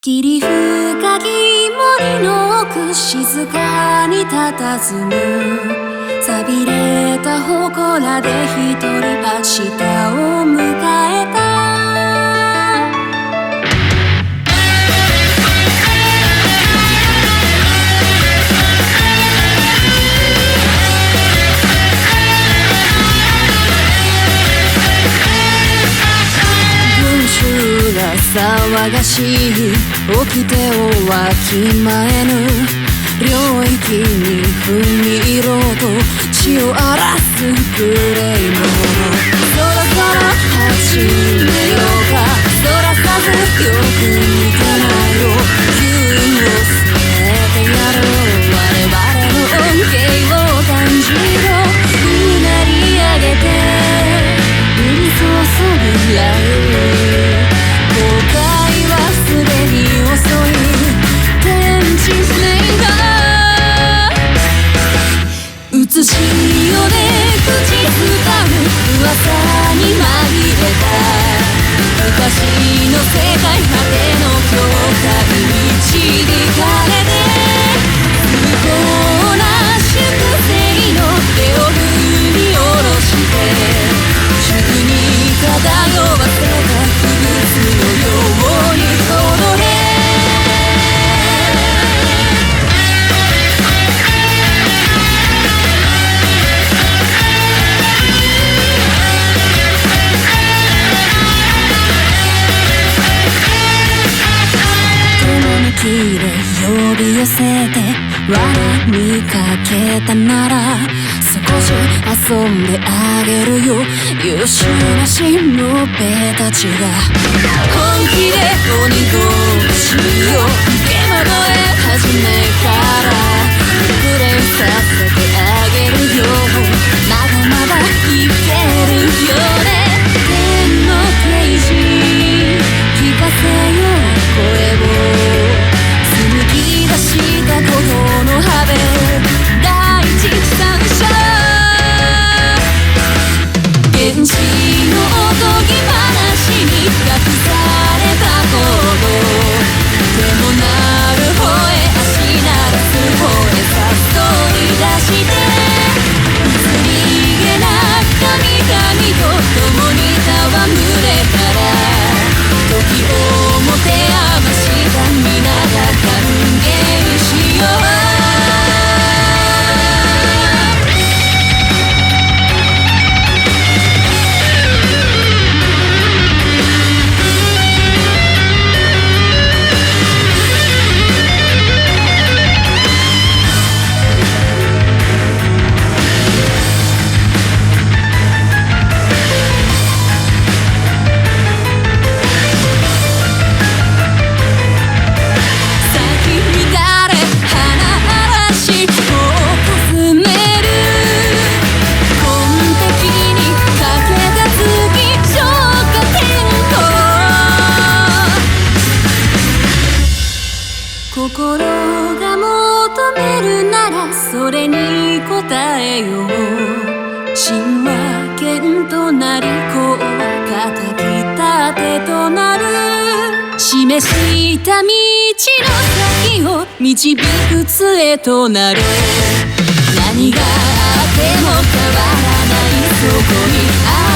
霧深き森の奥静かに佇む寂れた祠で一人明日を迎えた群衆が騒がしい起きてをわきまえぬ領域に踏み入ろうと血を荒らすグレーモノそろそろ始めようかそらさずよく見てないよ急を進めてやる我々の恩恵を感じろうなり上げて降り注ぐ雷雨後悔はすでに遅い天地めいが写しよで口ずさむ噂に紛れた昔の世界果ての境界導かれて不幸な粛清の手を振り下ろして宙に漂わせた不物のように踊れ呼び寄せて我にかけたなら少し遊んであげるよ優秀なしもべたちが本気で鬼殺しを今のえ始めからプレイさせてあげるよまだまだいけるよね天の啓示聞かせよ声をしたことの羽第一三者原始のおとぎ話に隠されたこと手もなる方へ足ならす方へ誘い出して釣りげな神々と共に戯れたら時を持て余した皆が歓迎しよう心が求めるならそれに応えよう神話剣となりこう叩き立てとなる示した道の先を導く杖となる何があっても変わらないそこにある